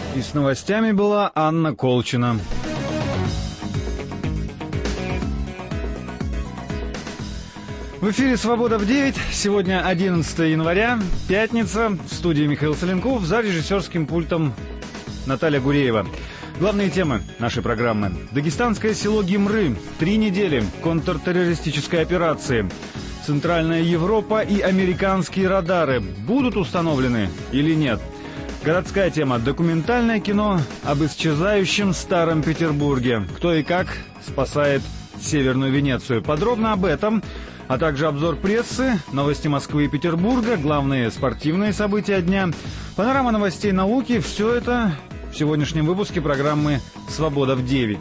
И с новостями была Анна Колчина. В эфире «Свобода в 9». Сегодня 11 января, пятница. В студии Михаил Соленков, за режиссерским пультом Наталья Гуреева. Главные темы нашей программы. Дагестанское село Гимры. 3 недели контртеррористической операции. Центральная Европа и американские радары будут установлены или нет? Городская тема. Документальное кино об исчезающем Старом Петербурге. Кто и как спасает Северную Венецию. Подробно об этом, а также обзор прессы, новости Москвы и Петербурга, главные спортивные события дня, панорама новостей науки. Все это в сегодняшнем выпуске программы «Свобода в 9».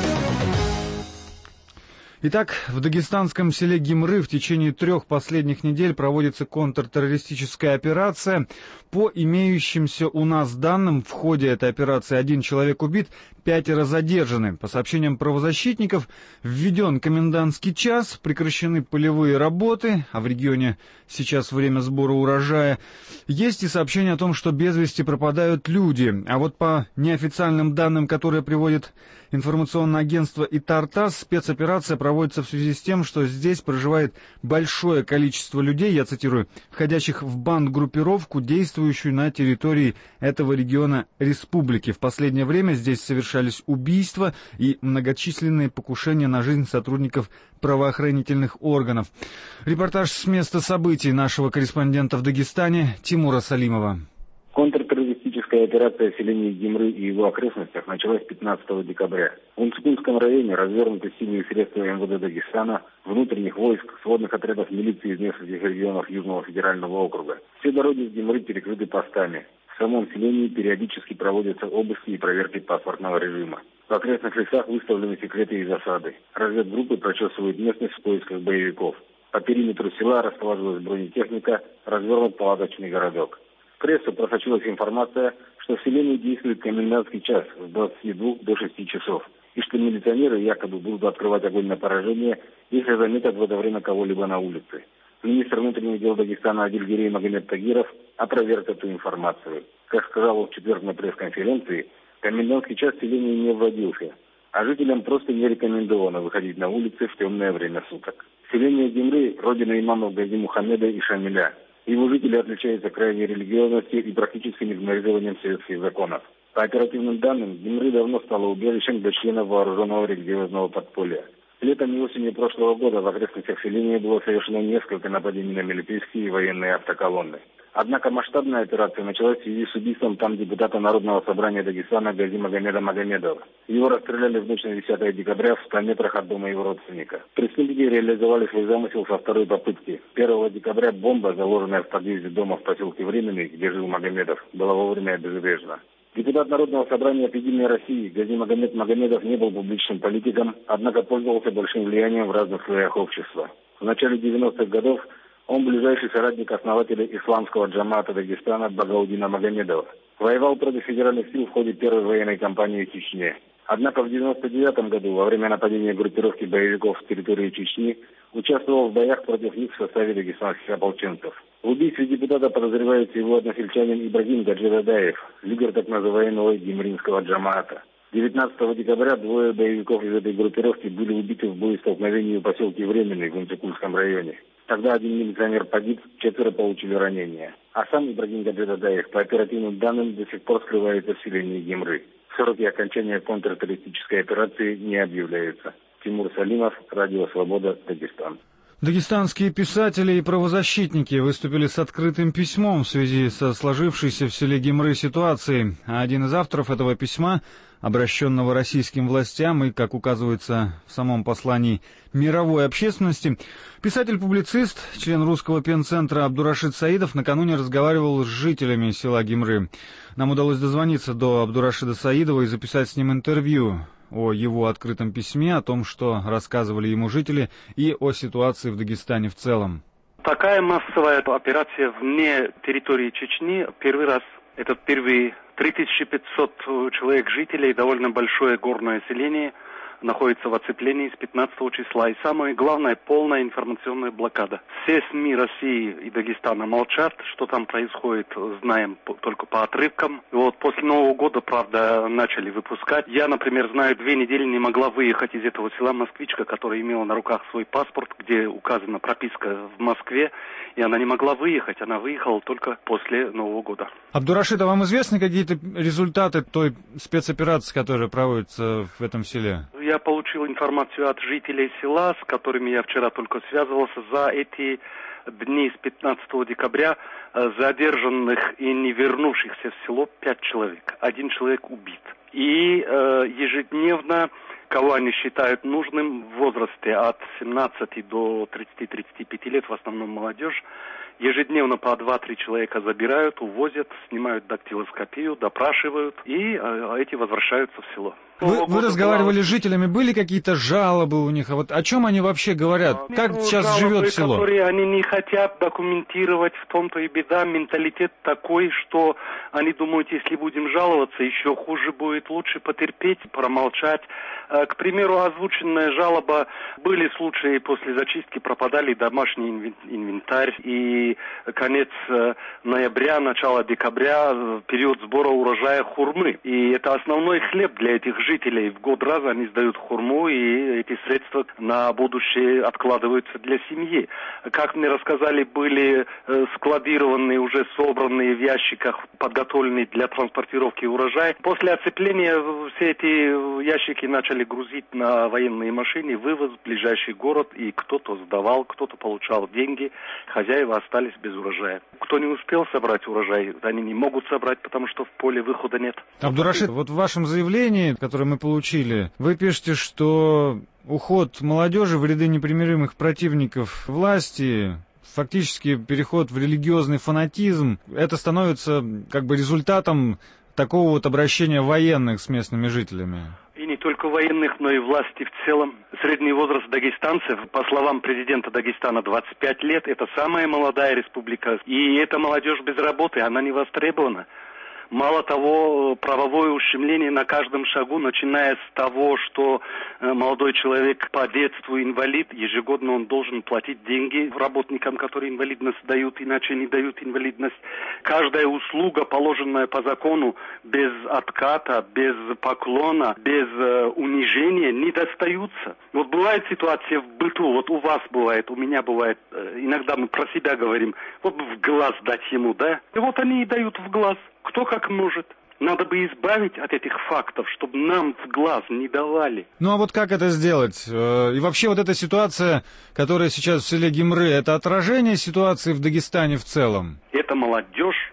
Итак, в дагестанском селе Гимры в течение 3 последних недель проводится контртеррористическая операция. По имеющимся у нас данным, в ходе этой операции 1 человек убит, 5 задержаны. По сообщениям правозащитников, введен комендантский час, прекращены полевые работы, а в регионе сейчас время сбора урожая. Есть и сообщение о том, что без вести пропадают люди. А вот по неофициальным данным, которые приводит информационное агентство ИТАР-ТАСС, спецоперация проводится в связи с тем, что здесь проживает большое количество людей, я цитирую, входящих в бандгруппировку, действующую на территории этого региона республики. В последнее время здесь совершались убийства и многочисленные покушения на жизнь сотрудников правоохранительных органов. Репортаж с места событий нашего корреспондента в Дагестане Тимура Салимова. Контртеррористическая операция в селении Гимры и его окрестностях началась 15 декабря. В Унцукунском районе развернуты силы и средства МВД Дагестана, внутренних войск, сводных отрядов милиции из нескольких регионов Южного федерального округа. Все дороги с Гимры перекрыты постами. В самом селении периодически проводятся обыски и проверки паспортного режима. В окрестных лесах выставлены секреты и засады. Разведгруппы прочесывают местность в поисках боевиков. По периметру села расположилась бронетехника, развернут палаточный городок. В прессу просочилась информация, что в селении действует комендантский час с 22 до 6 часов, и что милиционеры якобы будут открывать огонь на поражение, если заметят в это время кого-либо на улице. Министр внутренних дел Дагестана Адильгерей Магомед Тагиров опроверг эту информацию. Как сказал он в четверг на пресс-конференции, комендантский час в селении не вводился, а жителям просто не рекомендовано выходить на улицы в темное время суток. Селение Гимры – родина имамов Гази Мухаммеда и Шамиля. Его жители отличаются крайней религиозностью и практическим игнорированием советских законов. По оперативным данным, Гимры давно стало убежищем для членов вооруженного религиозного подполья. Летом и осенью прошлого года в окрестностях селения было совершено несколько нападений на милицейские и военные автоколонны. Однако масштабная операция началась в связи с убийством там депутата Народного собрания Дагестана Гази Магомеда Магомедова. Его расстреляли в ночь на 10 декабря в 100 метрах от дома его родственника. Преступники реализовали свой замысел со второй попытки. 1 декабря бомба, заложенная в подъезде дома в поселке Временный, где жил Магомедов, была вовремя обезврежена. Депутат Народного собрания от «Единой России» Гази Магомед Магомедов не был публичным политиком, однако пользовался большим влиянием в разных слоях общества. В начале 90-х годов он ближайший соратник основателя исламского джамаата Дагестана Багаудина Магомедова. Воевал против федеральных сил в ходе первой военной кампании в Чечне. Однако в 1999 году, во время нападения группировки боевиков с территории Чечни, участвовал в боях против них в составе дагестанских ополченцев. В убийстве депутата подозревается его односельчанин Ибрагим Гаджидадаев, лидер так называемого гимринского джамаата. 19 декабря 2 боевиков из этой группировки были убиты в боестолкновении в поселке Временный в Унцукунском районе. Тогда 1 милиционер погиб, 4 получили ранения. А сам Ибрагим Гаджидадаев, по оперативным данным, до сих пор скрывается в селении Гимры. Сроки окончания контртеррористической операции не объявляются. Тимур Салимов, Радио Свобода, Дагестан. Дагестанские писатели и правозащитники выступили с открытым письмом в связи со сложившейся в селе Гимры ситуацией. А один из авторов этого письма, обращенного российским властям и, как указывается в самом послании, мировой общественности, писатель-публицист, член русского пенцентра Абдурашид Саидов накануне разговаривал с жителями села Гимры. Нам удалось дозвониться до Абдурашида Саидова и записать с ним интервью о его открытом письме, о том, что рассказывали ему жители, и о ситуации в Дагестане в целом. Такая массовая операция вне территории Чечни первый раз. Это впервые 3500 человек жителей, довольно большое горное селение, находится в оцеплении с 15 числа. И самое главное, полная информационная блокада. Все СМИ России и Дагестана молчат, что там происходит, знаем только по отрывкам. Вот после Нового года, правда, начали выпускать. Я, например, знаю, 2 недели не могла выехать из этого села москвичка, которая имела на руках свой паспорт, где указана прописка в Москве, и она не могла выехать. Она выехала только после Нового года. Абдурашид, а вам известны какие-то результаты той спецоперации, которая проводится в этом селе? Я получил информацию от жителей села, с которыми я вчера только связывался. За эти дни с 15 декабря задержанных и не вернувшихся в село 5 человек. 1 человек убит. И ежедневно, кого они считают нужным, в возрасте от 17 до 30-35 лет, в основном молодежь, ежедневно по 2-3 человека забирают, увозят, снимают дактилоскопию, допрашивают, и эти возвращаются в село. Вы разговаривали с жителями, были какие-то жалобы у них? А вот о чем они вообще говорят? Как сейчас живет село? Которые они не хотят документировать, в том-то и беда. Менталитет такой, что они думают, если будем жаловаться, еще хуже будет, лучше потерпеть, промолчать. К примеру, озвученная жалоба, были случаи, после зачистки пропадали домашний инвентарь, и конец ноября, начало декабря, период сбора урожая хурмы. И это основной хлеб для этих жителей. В год раз они сдают хурму, и эти средства на будущее откладываются для семьи. Как мне рассказали, были складированные, уже собранные в ящиках, подготовленные для транспортировки урожая. После оцепления все эти ящики начали грузить на военные машины, вывоз в ближайший город, и кто-то сдавал, кто-то получал деньги, хозяева остались без урожая. Кто не успел собрать урожай, они не могут собрать, потому что в поле выхода нет. Абдурашид, вот в вашем заявлении, которое мы получили, вы пишете, что уход молодежи в ряды непримиримых противников власти, фактически переход в религиозный фанатизм, это становится как бы результатом такого вот обращения военных с местными жителями. И не только военных, но и власти в целом. Средний возраст дагестанцев, по словам президента Дагестана, 25 лет. Это самая молодая республика. И эта молодежь без работы, она не востребована. Мало того, правовое ущемление на каждом шагу, начиная с того, что молодой человек по детству инвалид, ежегодно он должен платить деньги работникам, которые инвалидность дают, иначе не дают инвалидность. Каждая услуга, положенная по закону, без отката, без поклона, без унижения, не достаются. Вот бывает ситуация в быту, вот у вас бывает, у меня бывает, иногда мы про себя говорим, вот в глаз дать ему, да? И вот они и дают в глаз. Кто как может. Надо бы избавить от этих фактов, чтобы нам в глаз не давали. Ну а вот как это сделать? И вообще вот эта ситуация, которая сейчас в селе Гимры, это отражение ситуации в Дагестане в целом? Это молодежь,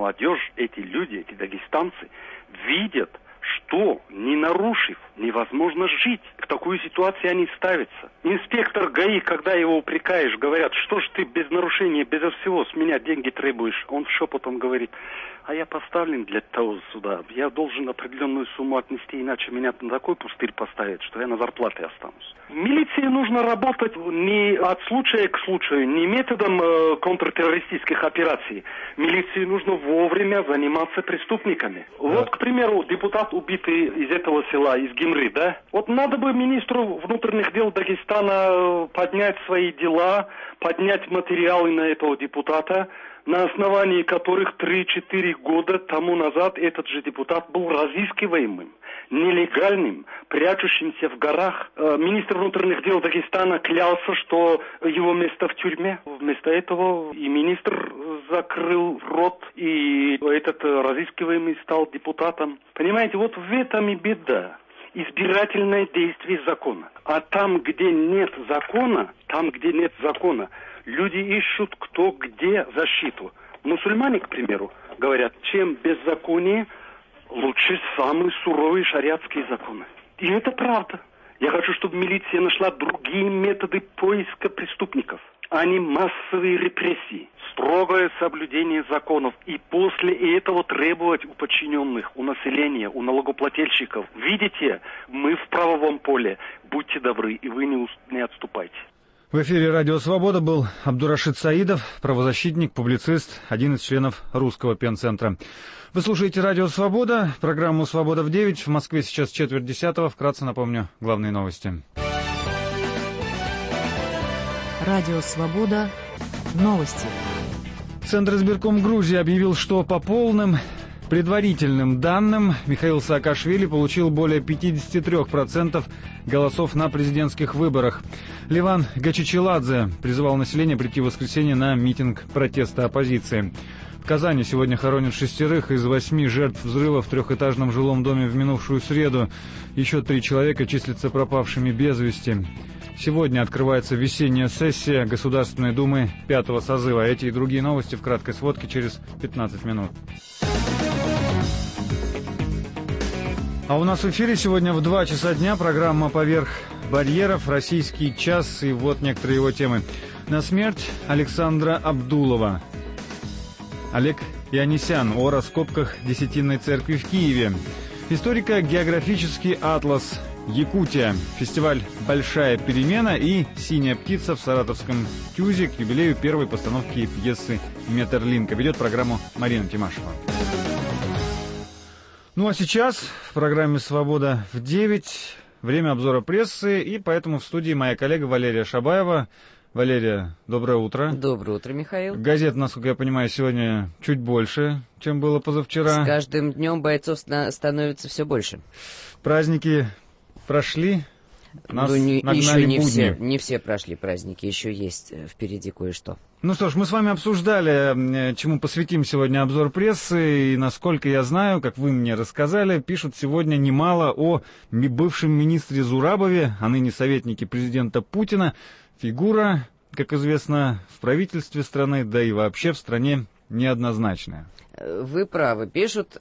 эти люди, эти дагестанцы видят, что, не нарушив, невозможно жить. В такую ситуацию они ставятся. Инспектор ГАИ, когда его упрекаешь, говорят, что ж ты без нарушения, безо всего с меня деньги требуешь. Он шепотом говорит, а я поставлен для того суда. Я должен определенную сумму отнести, иначе меня на такой пустырь поставят, что я на зарплате останусь. В милиции нужно работать не от случая к случаю, не методом контртеррористических операций. Милиции нужно вовремя заниматься преступниками. Вот, к примеру, депутат, убитый из этого села, из Гимры, да? Вот надо бы министру внутренних дел Дагестана поднять свои дела, поднять материалы на этого депутата, на основании которых 3-4 года тому назад этот же депутат был разыскиваемым, нелегальным, прячущимся в горах. Министр внутренних дел Дагестана клялся, что его место в тюрьме. Вместо этого и министр закрыл рот, и этот разыскиваемый стал депутатом. Понимаете, вот в этом и беда. Избирательное действие закона. А там, где нет закона, люди ищут кто где защиту. Мусульмане, к примеру, говорят, чем беззаконие, лучше самые суровые шариатские законы. И это правда. Я хочу, чтобы милиция нашла другие методы поиска преступников, а не массовые репрессии. Строгое соблюдение законов. И после этого требовать у подчиненных, у населения, у налогоплательщиков. Видите, мы в правовом поле. Будьте добры, и вы не отступайте. В эфире «Радио Свобода» был Абдурашид Саидов, правозащитник, публицист, один из членов Русского пенцентра. Вы слушаете «Радио Свобода», программу «Свобода в 9». В Москве сейчас 9:45. Вкратце напомню главные новости. «Радио Свобода». Новости. Центр избирком Грузии объявил, что по полным предварительным данным Михаил Саакашвили получил более 53% голосов на президентских выборах. Леван Гачичеладзе призывал население прийти в воскресенье на митинг протеста оппозиции. В Казани сегодня хоронят 6 из 8 жертв взрыва в трехэтажном жилом доме в минувшую среду. Еще 3 человека числятся пропавшими без вести. Сегодня открывается весенняя сессия Государственной Думы 5-го созыва. Эти и другие новости в краткой сводке через 15 минут. А у нас в эфире сегодня в 2 часа дня программа «Поверх барьеров. Российский час». И вот некоторые его темы. На смерть Александра Абдулова. Олег Ионисян о раскопках Десятинной церкви в Киеве. Историко-географический атлас Якутия. Фестиваль «Большая перемена» и «Синяя птица» в саратовском ТЮЗе к юбилею первой постановки пьесы «Метерлинка». Ведет программу Марина Тимашева. Ну а сейчас в программе «Свобода в 9» время обзора прессы, и поэтому в студии моя коллега Валерия Шабаева. Валерия, доброе утро. Доброе утро, Михаил. Газет, насколько я понимаю, сегодня чуть больше, чем было позавчера. С каждым днем бойцов становится все больше. Праздники прошли, нас еще будни. не все прошли праздники, еще есть впереди кое-что. Ну что ж, мы с вами обсуждали, чему посвятим сегодня обзор прессы, и, насколько я знаю, как вы мне рассказали, пишут сегодня немало о бывшем министре Зурабове, а ныне советнике президента Путина. Фигура, как известно, в правительстве страны, да и вообще в стране неоднозначная. Вы правы. Пишут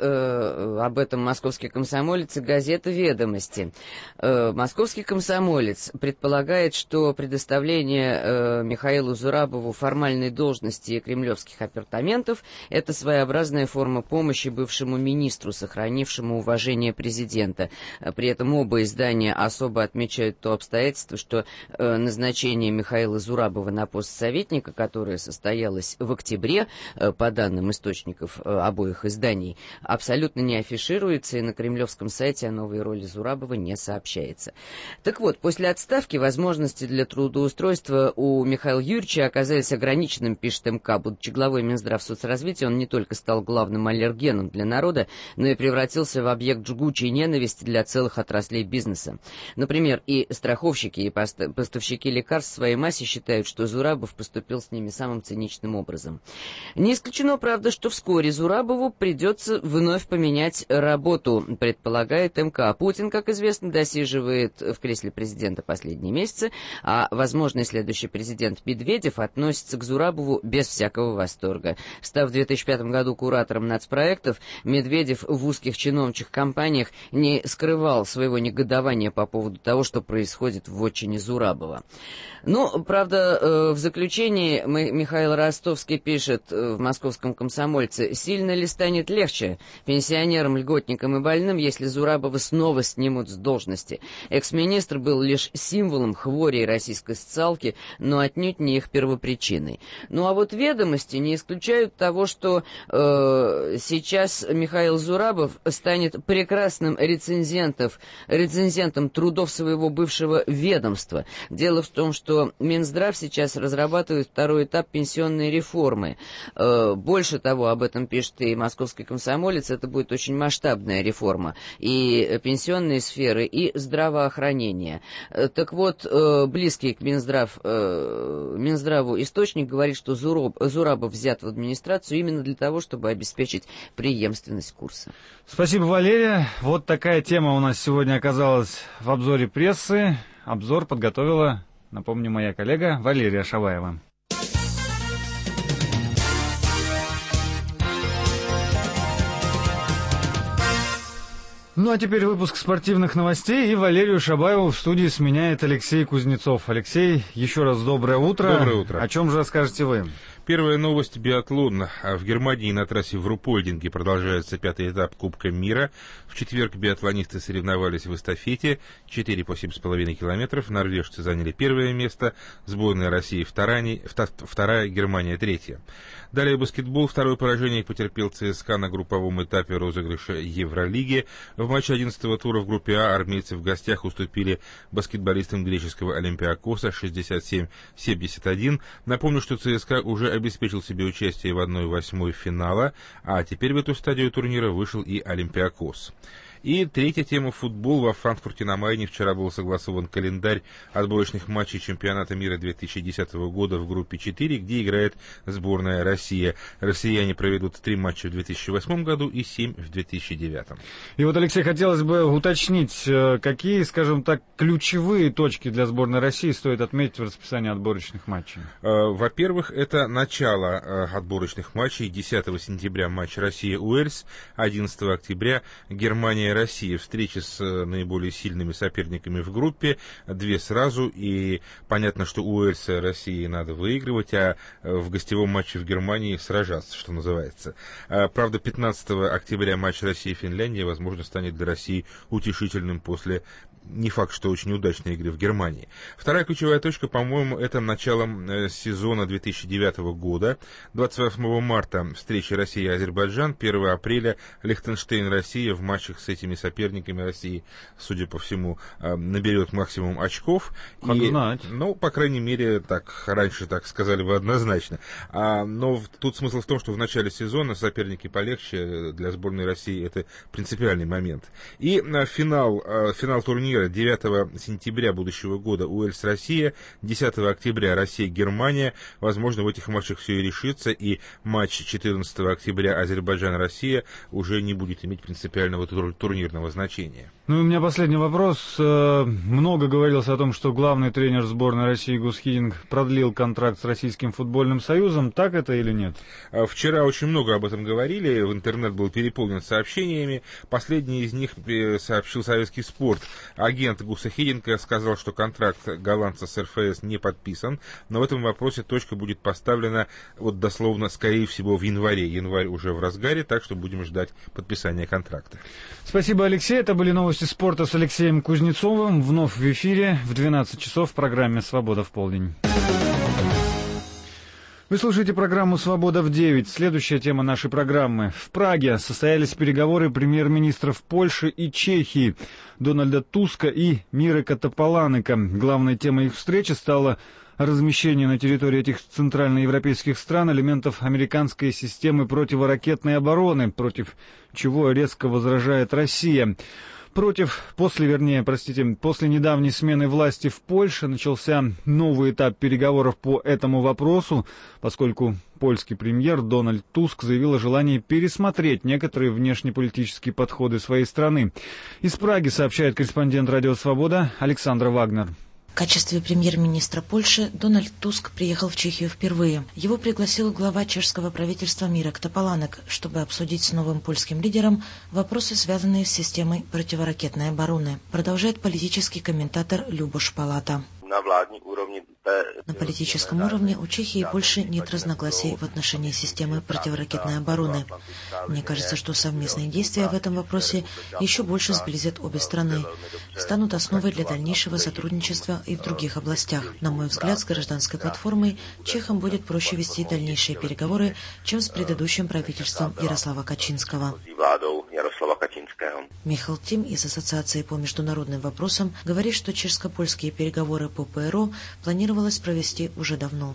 об этом «Московский комсомолец» и газета «Ведомости». «Московский комсомолец» предполагает, что предоставление Михаилу Зурабову формальной должности и кремлевских апартаментов – это своеобразная форма помощи бывшему министру, сохранившему уважение президента. При этом оба издания особо отмечают то обстоятельство, что назначение Михаила Зурабова на пост советника, которое состоялось в октябре, по данным источников обоих изданий, абсолютно не афишируется, и на кремлевском сайте о новой роли Зурабова не сообщается. Так вот, после отставки возможности для трудоустройства у Михаила Юрьевича оказались ограниченным, пишет МК. Будучи главой Минздравсоцразвития, он не только стал главным аллергеном для народа, но и превратился в объект жгучей ненависти для целых отраслей бизнеса. Например, и страховщики, и поставщики лекарств в своей массе считают, что Зурабов поступил с ними самым циничным образом. Не исключено, правда, что вскоре Зурабову придется вновь поменять работу, предполагает МК. Путин, как известно, досиживает в кресле президента последние месяцы, а возможный следующий президент Медведев относится к Зурабову без всякого восторга. Став в 2005 году куратором нацпроектов, Медведев в узких чиновничьих компаниях не скрывал своего негодования по поводу того, что происходит в вотчине Зурабова. Ну, правда, в заключении Михаил Ростовский пишет в «Московском комсомольце», сильно ли станет легче пенсионерам, льготникам и больным, если Зурабова снова снимут с должности? Экс-министр был лишь символом хвори российской социалки, но отнюдь не их первопричиной. Ну а вот «Ведомости» не исключают того, что сейчас Михаил Зурабов станет прекрасным рецензентом трудов своего бывшего ведомства. Дело в том, что Минздрав сейчас разрабатывает второй этап пенсионной реформы. Больше того, об этом пишет и «Московский комсомолец», это будет очень масштабная реформа и пенсионной сферы, и здравоохранения. Так вот, близкий к Минздраву источник говорит, что Зурабов взят в администрацию именно для того, чтобы обеспечить преемственность курса. Спасибо, Валерия. Вот такая тема у нас сегодня оказалась в обзоре прессы. Обзор подготовила, напомню, моя коллега Валерия Шабаева. Ну а теперь выпуск спортивных новостей, и Валерию Шабаеву в студии сменяет Алексей Кузнецов. Алексей, еще раз доброе утро. Доброе утро. О чем же расскажете вы? Первая новость — биатлон. В Германии на трассе в Руппольдинге продолжается 5-й этап Кубка мира. В четверг биатлонисты соревновались в эстафете 4 по 7,5 километров. Норвежцы заняли первое место, сборная России вторая, Германия третья. Далее баскетбол. Второе поражение потерпел ЦСКА на групповом этапе розыгрыша Евролиги. В матче 11-го тура в группе А армейцы в гостях уступили баскетболистам греческого Олимпиакоса 67-71. Напомню, что ЦСКА уже обеспечил себе участие в 1/8 финала, а теперь в эту стадию турнира вышел и Олимпиакос. И третья тема — футбол. Во Франкфурте на Майне вчера был согласован календарь отборочных матчей чемпионата мира 2010 года в группе 4, где играет сборная Россия. Россияне проведут 3 матча в 2008 году и 7 в 2009. И вот, Алексей, хотелось бы уточнить, какие, скажем так, ключевые точки для сборной России стоит отметить в расписании отборочных матчей? Во-первых, это начало отборочных матчей. 10 сентября матч Россия-Уэльс, 11 октября Германия Россия. Встречи с наиболее сильными соперниками в группе, 2 сразу, и понятно, что Уэльс России надо выигрывать, а в гостевом матче в Германии сражаться, что называется. Правда, 15 октября матч Россия-Финляндия, возможно, станет для России утешительным после, не факт, что очень удачной игры в Германии. Вторая ключевая точка, по-моему, это начало сезона 2009 года. 28 марта встреча Россия и Азербайджан, 1 апреля Лихтенштейн-Россия. В матчах с этими соперниками России, судя по всему, наберет максимум очков. Как знать. Ну, по крайней мере, так раньше так сказали бы однозначно. Но тут смысл в том, что в начале сезона соперники полегче. Для сборной России это принципиальный момент. И финал турнира 9 сентября будущего года Уэльс-Россия, 10 октября Россия-Германия. Возможно, в этих матчах все и решится, и матч 14 октября Азербайджан-Россия уже не будет иметь принципиального турнирного значения. Ну и у меня последний вопрос. Много говорилось о том, что главный тренер сборной России Гус Хидинг продлил контракт с Российским футбольным союзом. Так это или нет? Вчера очень много об этом говорили. В интернет был переполнен сообщениями. Последний из них сообщил Советский спорт. Агент Гуса Хидинга сказал, что контракт голландца с РФС не подписан, но в этом вопросе точка будет поставлена вот дословно, скорее всего, в январе. Январь уже в разгаре, так что будем ждать подписания контракта. Спасибо, Алексей. Это были новости спорта с Алексеем Кузнецовым. Вновь в эфире в 12 часов в программе «Свобода в полдень». Вы слушаете программу «Свобода в 9». Следующая тема нашей программы. В Праге состоялись переговоры премьер-министров Польши и Чехии Дональда Туска и Мирека Тополанека. Главной темой их встречи стало размещение на территории этих центральноевропейских стран элементов американской системы противоракетной обороны, против чего резко возражает Россия. После недавней смены власти в Польше начался новый этап переговоров по этому вопросу, поскольку польский премьер Дональд Туск заявил о желании пересмотреть некоторые внешнеполитические подходы своей страны. Из Праги сообщает корреспондент «Радио Свобода» Александра Вагнер. В качестве премьер-министра Польши Дональд Туск приехал в Чехию впервые. Его пригласил глава чешского правительства Мирек Тополанек, чтобы обсудить с новым польским лидером вопросы, связанные с системой противоракетной обороны, продолжает политический комментатор Любош Палата. На политическом уровне у Чехии и Польши нет разногласий в отношении системы противоракетной обороны. Мне кажется, что совместные действия в этом вопросе еще больше сблизят обе страны, станут основой для дальнейшего сотрудничества и в других областях. На мой взгляд, с гражданской платформой чехам будет проще вести дальнейшие переговоры, чем с предыдущим правительством Ярослава Качинского. Михаил Тим из Ассоциации по международным вопросам говорит, что чешско-польские переговоры по ПРО планировалось провести уже давно.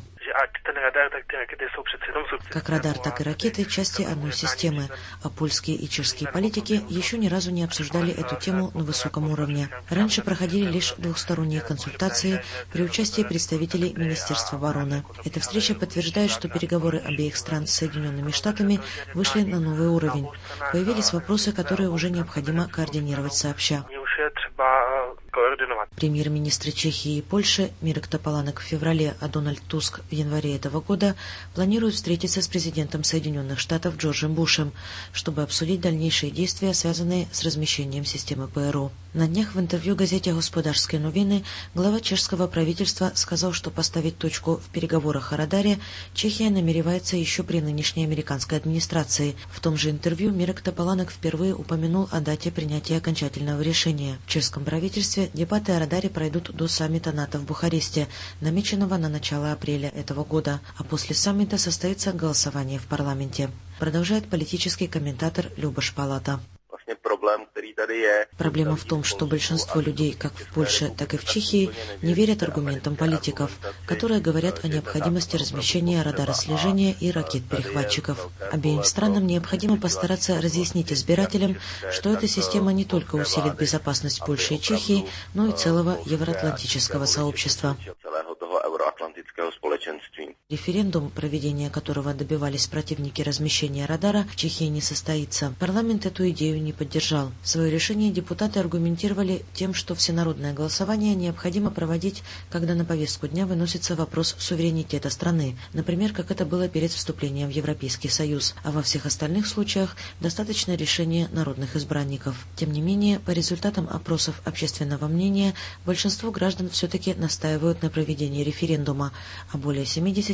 Как радар, так и ракеты – части одной системы, а польские и чешские политики еще ни разу не обсуждали эту тему на высоком уровне. Раньше проходили лишь двухсторонние консультации при участии представителей Министерства обороны. Эта встреча подтверждает, что переговоры обеих стран с Соединенными Штатами вышли на новый уровень. Появились вопросы, которые уже необходимо координировать сообща. Премьер-министры Чехии и Польши Мирек Топаланек в феврале, а Дональд Туск в январе этого года планируют встретиться с президентом Соединенных Штатов Джорджем Бушем, чтобы обсудить дальнейшие действия, связанные с размещением системы ПРО. На днях в интервью газете «Господарские новины» глава чешского правительства сказал, что поставить точку в переговорах о радаре Чехия намеревается еще при нынешней американской администрации. В том же интервью Мирек Топаланек впервые упомянул о дате принятия окончательного решения. В чешском правительстве дебаты о радаре пройдут до саммита НАТО в Бухаресте, намеченного на начало апреля этого года, а после саммита состоится голосование в парламенте. Продолжает политический комментатор Любаш Палата. Проблема в том, что большинство людей, как в Польше, так и в Чехии, не верят аргументам политиков, которые говорят о необходимости размещения радара слежения и ракет-перехватчиков. Обеим странам необходимо постараться разъяснить избирателям, что эта система не только усилит безопасность Польши и Чехии, но и целого евроатлантического сообщества. Референдум, проведение которого добивались противники размещения радара, в Чехии не состоится. Парламент эту идею не поддержал. Свое решение депутаты аргументировали тем, что всенародное голосование необходимо проводить, когда на повестку дня выносится вопрос суверенитета страны, например, как это было перед вступлением в Европейский Союз, а во всех остальных случаях достаточно решения народных избранников. Тем не менее, по результатам опросов общественного мнения, большинство граждан все-таки настаивают на проведении референдума, а более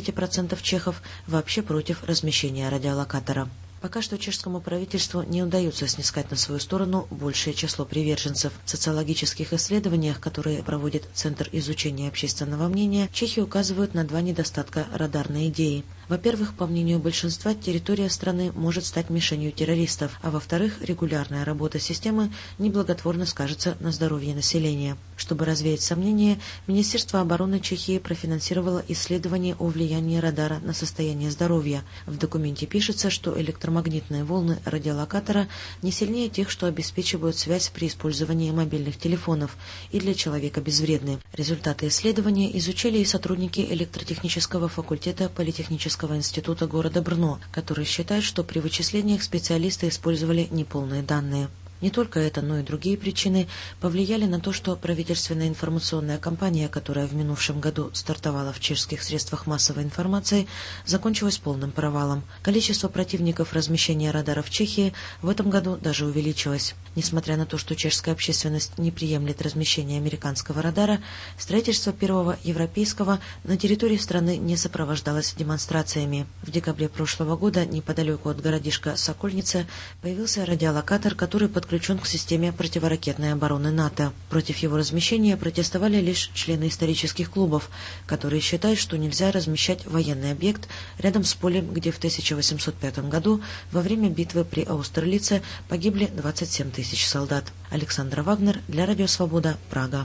70% чехов вообще против размещения радиолокатора. Пока что чешскому правительству не удается снискать на свою сторону большее число приверженцев. В социологических исследованиях, которые проводит Центр изучения общественного мнения, чехи указывают на два недостатка радарной идеи. Во-первых, по мнению большинства, территория страны может стать мишенью террористов, а во-вторых, регулярная работа системы неблаготворно скажется на здоровье населения. Чтобы развеять сомнения, Министерство обороны Чехии профинансировало исследование о влиянии радара на состояние здоровья. В документе пишется, что электромагнитные волны радиолокатора не сильнее тех, что обеспечивают связь при использовании мобильных телефонов и для человека безвредны. Результаты исследования изучили и сотрудники электротехнического факультета Политехнического института города Брно, которые считают, что при вычислениях специалисты использовали неполные данные. Не только это, но и другие причины повлияли на то, что правительственная информационная кампания, которая в минувшем году стартовала в чешских средствах массовой информации, закончилась полным провалом. Количество противников размещения радара в Чехии в этом году даже увеличилось. Несмотря на то, что чешская общественность не приемлет размещение американского радара, строительство первого европейского на территории страны не сопровождалось демонстрациями. В декабре прошлого года неподалеку от городишка Сокольница появился радиолокатор, который подключен к системе противоракетной обороны НАТО. Против его размещения протестовали лишь члены исторических клубов, которые считают, что нельзя размещать военный объект рядом с полем, где в 1805 году во время битвы при Аустерлице погибли 27 тысяч солдат. Александра Вагнер для Радио Свобода, Прага.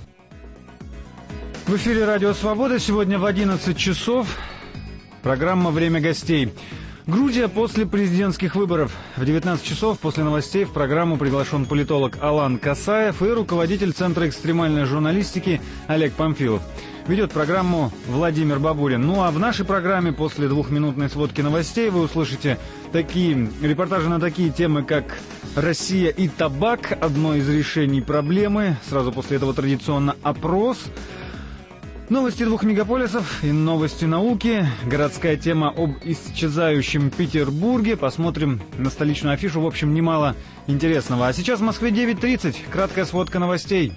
В эфире Радио Свобода сегодня в 11 часов. Программа «Время гостей». Грузия после президентских выборов. В 19 часов после новостей в программу приглашен политолог Алан Касаев и руководитель Центра экстремальной журналистики Олег Памфилов. Ведет программу Владимир Бабурин. Ну а в нашей программе после двухминутной сводки новостей вы услышите такие репортажи на такие темы, как «Россия и табак. Одно из решений проблемы». Сразу после этого традиционно опрос. Новости двух мегаполисов и новости науки. Городская тема об исчезающем Петербурге. Посмотрим на столичную афишу. В общем, немало интересного. А сейчас в Москве 9:30. Краткая сводка новостей.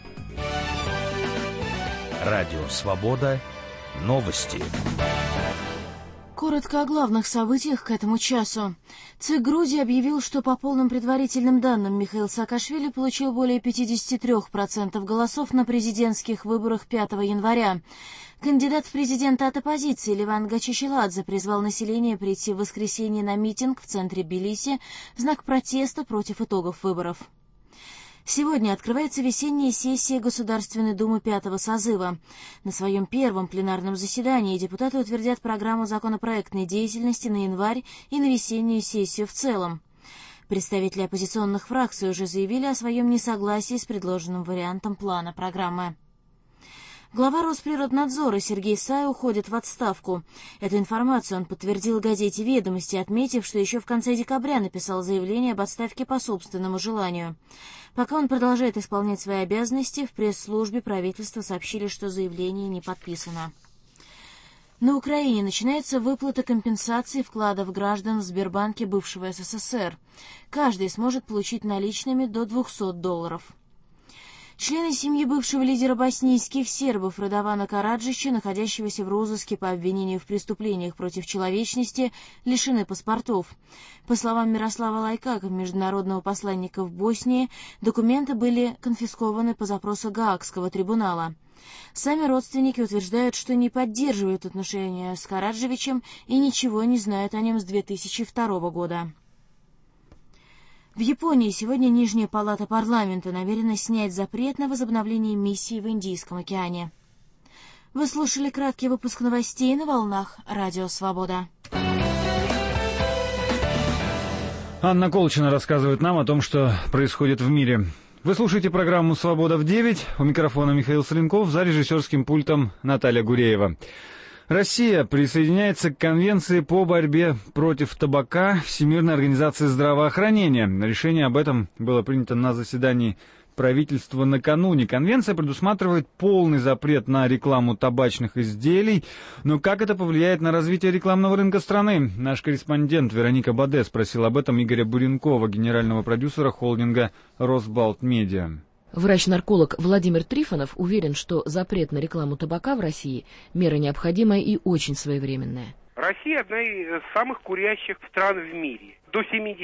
Радио «Свобода». Новости. Коротко о главных событиях к этому часу. ЦИК Грузии объявил, что по полным предварительным данным Михаил Саакашвили получил более 53% голосов на президентских выборах 5 января. Кандидат в президенты от оппозиции Леван Гачичеладзе призвал население прийти в воскресенье на митинг в центре Тбилиси в знак протеста против итогов выборов. Сегодня открывается весенняя сессия Государственной Думы 5-го созыва. На своем первом пленарном заседании депутаты утвердят программу законопроектной деятельности на январь и на весеннюю сессию в целом. Представители оппозиционных фракций уже заявили о своем несогласии с предложенным вариантом плана программы. Глава Росприроднадзора Сергей Сай уходит в отставку. Эту информацию он подтвердил газете «Ведомости», отметив, что еще в конце декабря написал заявление об отставке по собственному желанию. Пока он продолжает исполнять свои обязанности, в пресс-службе правительства сообщили, что заявление не подписано. На Украине начинается выплата компенсации вкладов граждан в Сбербанке бывшего СССР. Каждый сможет получить наличными до $200. Члены семьи бывшего лидера боснийских сербов Радована Караджича, находящегося в розыске по обвинению в преступлениях против человечности, лишены паспортов. По словам Мирослава Лайкака, международного посланника в Боснии, документы были конфискованы по запросу Гаагского трибунала. Сами родственники утверждают, что не поддерживают отношения с Караджевичем и ничего не знают о нем с 2002 года. В Японии сегодня Нижняя палата парламента намерена снять запрет на возобновление миссии в Индийском океане. Вы слушали краткий выпуск новостей на волнах Радио Свобода. Анна Колчина рассказывает нам о том, что происходит в мире. Вы слушаете программу «Свобода в 9». У микрофона Михаил Сленков, за режиссерским пультом Наталья Гуреева. Россия присоединяется к Конвенции по борьбе против табака Всемирной организации здравоохранения. Решение об этом было принято на заседании правительства накануне. Конвенция предусматривает полный запрет на рекламу табачных изделий. Но как это повлияет на развитие рекламного рынка страны? Наш корреспондент Вероника Баде спросил об этом Игоря Буренкова, генерального продюсера холдинга «Росбалт Медиа». Врач-нарколог Владимир Трифонов уверен, что запрет на рекламу табака в России – мера необходимая и очень своевременная. Россия одна из самых курящих стран в мире. До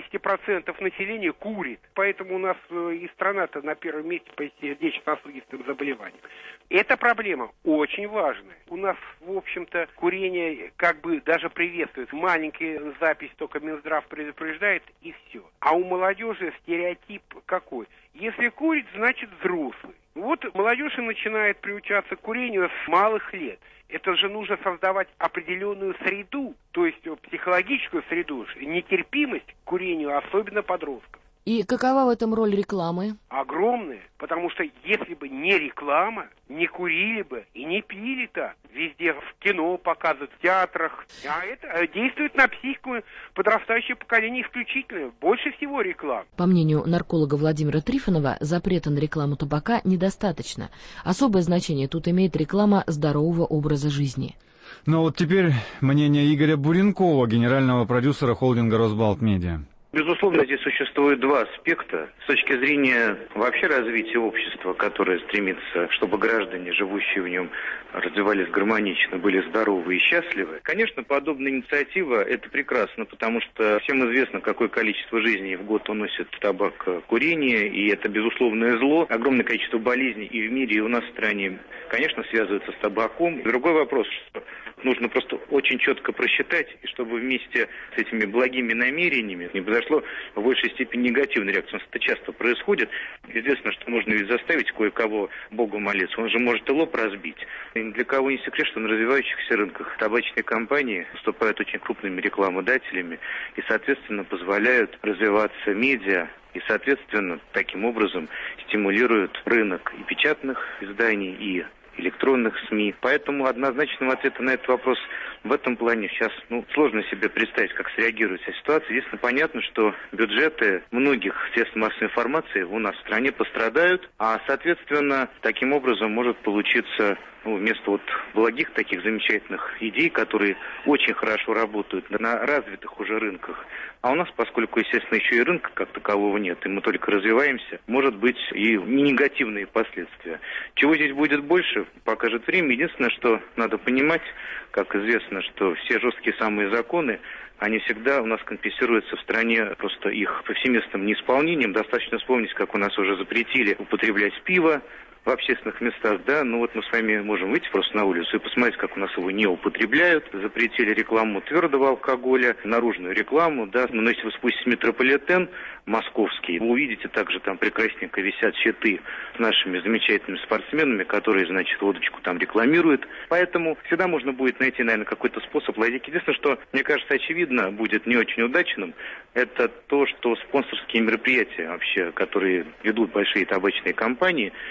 70% населения курит, поэтому у нас и страна-то на первом месте по сердечно-сосудистым заболеваниям. Эта проблема очень важная. У нас, в общем-то, курение как бы даже приветствуется. Маленькая запись только Минздрав предупреждает, и все. А у молодежи стереотип какой? Если курит, значит взрослый. Вот молодежь и начинает приучаться к курению с малых лет. Это же нужно создавать определенную среду, то есть психологическую среду, нетерпимость к курению, особенно подростков. И какова в этом роль рекламы? Огромная, потому что если бы не реклама, не курили бы и не пили-то. Везде в кино показывают, в театрах. А это действует на психику подрастающего поколения исключительно. Больше всего реклам. По мнению нарколога Владимира Трифонова, запрета на рекламу табака недостаточно. Особое значение тут имеет реклама здорового образа жизни. Но вот теперь мнение Игоря Буренкова, генерального продюсера холдинга «Росбалт Медиа». Безусловно, здесь существует два аспекта. С точки зрения вообще развития общества, которое стремится, чтобы граждане, живущие в нем, развивались гармонично, были здоровы и счастливы. Конечно, подобная инициатива – это прекрасно, потому что всем известно, какое количество жизней в год уносит табак, курение, и это безусловное зло. Огромное количество болезней и в мире, и у нас в стране, конечно, связывается с табаком. Другой вопрос, что нужно просто очень четко просчитать, и чтобы вместе с этими благими намерениями не произошло в большей степени негативной реакции. Это часто происходит. Известно, что можно ведь заставить кое-кого Богу молиться. Он же может и лоб разбить. И ни для кого не секрет, что на развивающихся рынках табачные компании выступают очень крупными рекламодателями и, соответственно, позволяют развиваться медиа, и, соответственно, таким образом стимулируют рынок и печатных изданий, и электронных СМИ. Поэтому однозначного ответа на этот вопрос в этом плане сейчас сложно себе представить, как среагирует вся ситуация. Единственное, понятно, что бюджеты многих средств массовой информации у нас в стране пострадают, а, соответственно, таким образом может получиться вместо благих таких замечательных идей, которые очень хорошо работают на развитых уже рынках. А у нас, поскольку, естественно, еще и рынка как такового нет, и мы только развиваемся, может быть и негативные последствия. Чего здесь будет больше, покажет время. Единственное, что надо понимать, как известно, что все жесткие самые законы, они всегда у нас компенсируются в стране просто их повсеместным неисполнением. Достаточно вспомнить, как у нас уже запретили употреблять пиво в общественных местах, да, мы с вами можем выйти просто на улицу и посмотреть, как у нас его не употребляют. Запретили рекламу твердого алкоголя, наружную рекламу, да, но если вы спуститесь в метрополитен московский, вы увидите также там прекрасненько висят щиты с нашими замечательными спортсменами, которые, водочку там рекламируют. Поэтому всегда можно будет найти, наверное, какой-то способ лазейки. Единственное, что, мне кажется, очевидно, будет не очень удачным, это то, что спонсорские мероприятия вообще, которые ведут большие табачные компании, связанные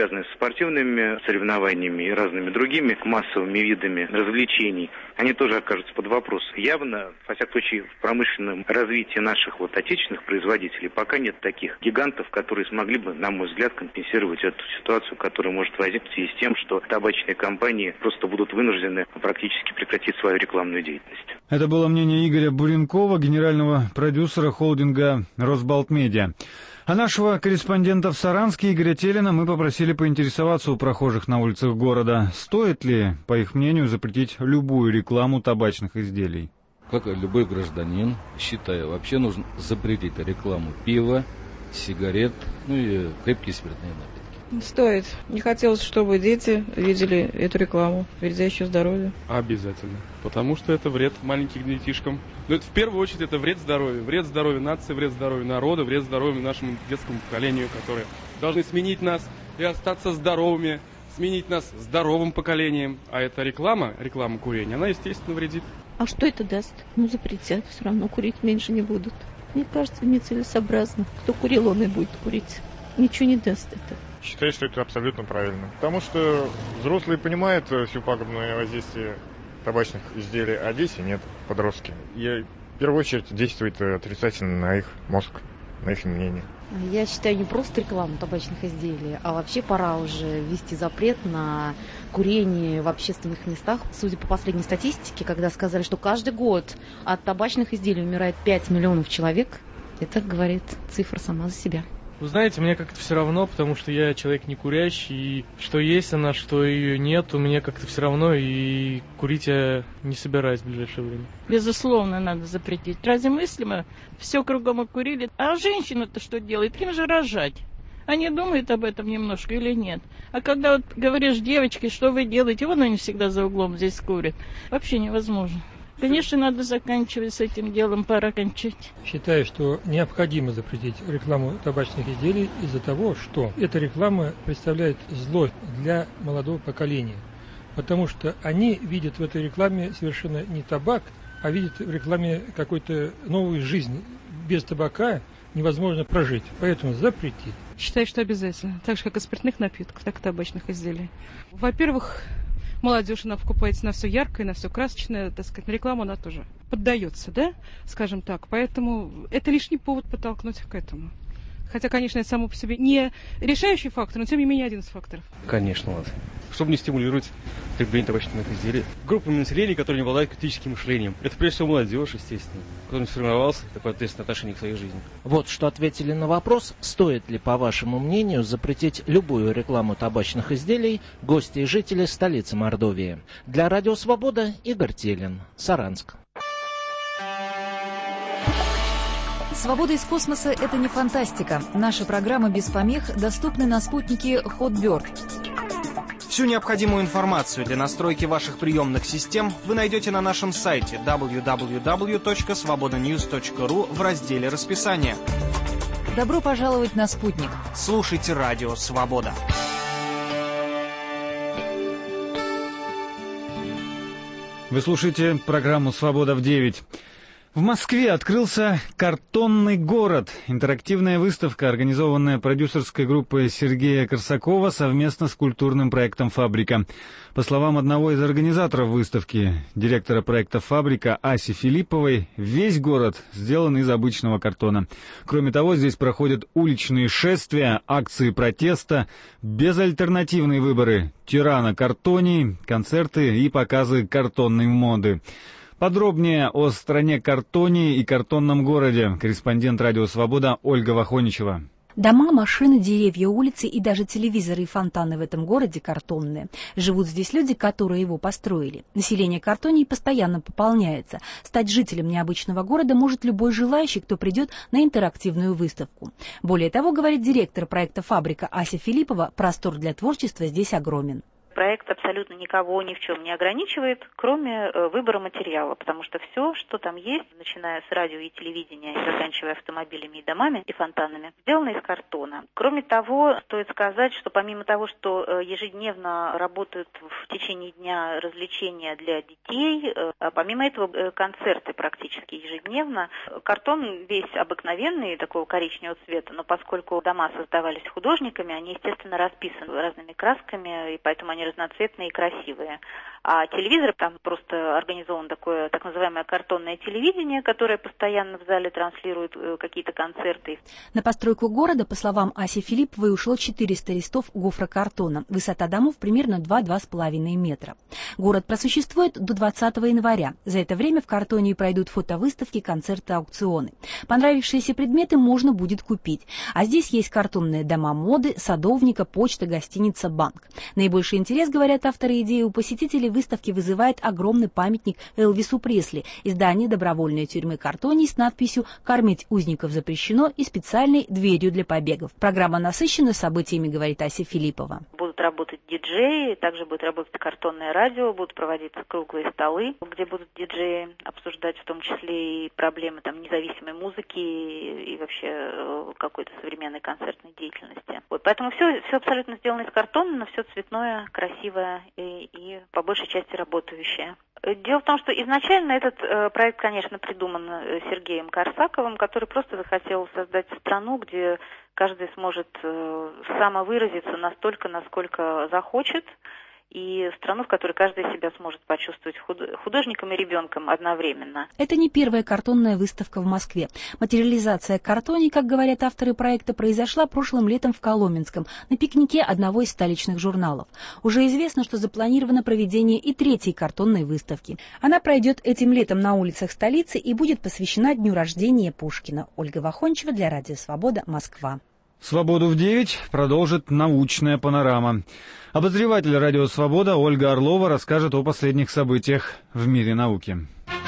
связанные с спортивными соревнованиями и разными другими массовыми видами развлечений, они тоже окажутся под вопросом. Явно, во всяком случае, в промышленном развитии наших отечественных производителей пока нет таких гигантов, которые смогли бы, на мой взгляд, компенсировать эту ситуацию, которая может возникнуть в связи с тем, что табачные компании просто будут вынуждены практически прекратить свою рекламную деятельность. Это было мнение Игоря Буренкова, генерального продюсера холдинга «Росбалтмедиа». А нашего корреспондента в Саранске Игоря Телина мы попросили поинтересоваться у прохожих на улицах города, стоит ли, по их мнению, запретить любую рекламу табачных изделий. Как любой гражданин, считаю, вообще нужно запретить рекламу пива, сигарет, и крепкие спиртные напитки. Стоит. Не хотелось, чтобы дети видели эту рекламу, вредящую здоровью. Обязательно. Потому что это вред маленьким детишкам. Но это, в первую очередь, это вред здоровью. Вред здоровью нации, вред здоровью народа, вред здоровью нашему детскому поколению, которые должны сменить нас и остаться здоровыми, сменить нас здоровым поколением. А эта реклама курения, она, естественно, вредит. А что это даст? Запретят, все равно курить меньше не будут. Мне кажется, нецелесообразно. Кто курил, он и будет курить. Ничего не даст это. Считаю, что это абсолютно правильно. Потому что взрослые понимают всю пагубное воздействие табачных изделий, а дети нет, подростки. И в первую очередь действует отрицательно на их мозг, на их мнение. Я считаю, не просто рекламу табачных изделий, а вообще пора уже ввести запрет на курение в общественных местах. Судя по последней статистике, когда сказали, что каждый год от табачных изделий умирает 5 миллионов человек, это говорит цифра сама за себя. Вы знаете, мне как-то все равно, потому что я человек не курящий, и что есть она, что ее нет, мне как-то все равно, и курить я не собираюсь в ближайшее время. Безусловно, надо запретить. Разве мыслимо? Все кругом окурили. А женщина-то что делает? Им же рожать. Они думают об этом немножко или нет? А когда вот говоришь девочке, что вы делаете, вон они всегда за углом здесь курят. Вообще невозможно. Конечно, надо заканчивать с этим делом, пора кончать. Считаю, что необходимо запретить рекламу табачных изделий из-за того, что эта реклама представляет зло для молодого поколения. Потому что они видят в этой рекламе совершенно не табак, а видят в рекламе какую-то новую жизнь. Без табака невозможно прожить, поэтому запретить. Считаю, что обязательно. Так же, как и спиртных напитков, так и табачных изделий. Во-первых, молодежь, она покупается на все яркое, на все красочное, так сказать, на рекламу она тоже поддается, да, скажем так. Поэтому это лишний повод подтолкнуть к этому. Хотя, конечно, это само по себе не решающий фактор, но тем не менее один из факторов. Конечно, ладно. Чтобы не стимулировать потребление табачных изделий. Группами населения, которые не обладают критическим мышлением. Это прежде всего молодежь, естественно. Кто не сформировался, такое ответственное отношение к своей жизни. Вот что ответили на вопрос, стоит ли, по вашему мнению, запретить любую рекламу табачных изделий, гости и жители столицы Мордовии. Для Радио Свобода Игорь Телин, Саранск. «Свобода из космоса» — это не фантастика. Наши программы без помех доступны на спутнике Hotbird. Всю необходимую информацию для настройки ваших приемных систем вы найдете на нашем сайте www.svobodanews.ru в разделе «Расписание». Добро пожаловать на спутник. Слушайте Радио Свобода. Вы слушаете программу «Свобода в 9». В Москве открылся «Картонный город» — интерактивная выставка, организованная продюсерской группой Сергея Корсакова совместно с культурным проектом «Фабрика». По словам одного из организаторов выставки, директора проекта «Фабрика» Аси Филипповой, весь город сделан из обычного картона. Кроме того, здесь проходят уличные шествия, акции протеста, безальтернативные выборы тирана картоний, концерты и показы картонной моды. Подробнее о стране картонии и картонном городе корреспондент «Радио Свобода» Ольга Вахоничева. Дома, машины, деревья, улицы и даже телевизоры и фонтаны в этом городе картонные. Живут здесь люди, которые его построили. Население Картонии постоянно пополняется. Стать жителем необычного города может любой желающий, кто придет на интерактивную выставку. Более того, говорит директор проекта «Фабрика» Ася Филиппова, простор для творчества здесь огромен. проект абсолютно никого ни в чем не ограничивает, кроме выбора материала, потому что все, что там есть, начиная с радио и телевидения и заканчивая автомобилями и домами и фонтанами, сделано из картона. Кроме того, стоит сказать, что помимо того, что ежедневно работают в течение дня развлечения для детей, помимо этого концерты практически ежедневно. Картон весь обыкновенный, такого коричневого цвета, но поскольку дома создавались художниками, они, естественно, расписаны разными красками, и поэтому они разноцветные и красивые. А телевизор, там просто организовано такое так называемое картонное телевидение, которое постоянно в зале транслирует какие-то концерты. На постройку города, по словам Аси Филипповой, ушло 400 листов гофрокартона. Высота домов примерно 2-2,5 метра. Город просуществует до 20 января. За это время в картоне пройдут фотовыставки, концерты, аукционы. Понравившиеся предметы можно будет купить. А здесь есть картонные дома моды, садовника, почта, гостиница, банк. Наибольший интерес, говорят авторы идеи, у посетителей выставки вызывает огромный памятник Элвису Пресли из здания добровольной тюрьмы Картоний с надписью «Кормить узников запрещено» и специальной дверью для побегов. Программа насыщена событиями, говорит Ася Филиппова. Будут работать диджеи, также будет работать картонное радио, будут проводиться круглые столы, где будут диджеи обсуждать в том числе и проблемы там независимой музыки и вообще какой-то современной концертной деятельности. Вот, поэтому все абсолютно сделано из картона, но все цветное, красивое и по большей части работающее. Дело в том, что изначально этот проект, конечно, придуман Сергеем Корсаковым, который просто захотел создать страну, где каждый сможет самовыразиться настолько, насколько захочет, и страну, в которой каждый себя сможет почувствовать художником и ребенком одновременно. Это не первая картонная выставка в Москве. Материализация картоней, как говорят авторы проекта, произошла прошлым летом в Коломенском, на пикнике одного из столичных журналов. Уже известно, что запланировано проведение и третьей картонной выставки. Она пройдет этим летом на улицах столицы и будет посвящена дню рождения Пушкина. Ольга Вахончева для Радио Свобода, Москва. «Свободу в 9» продолжит научная панорама. Обозреватель «Радио Свобода» Ольга Орлова расскажет о последних событиях в мире науки.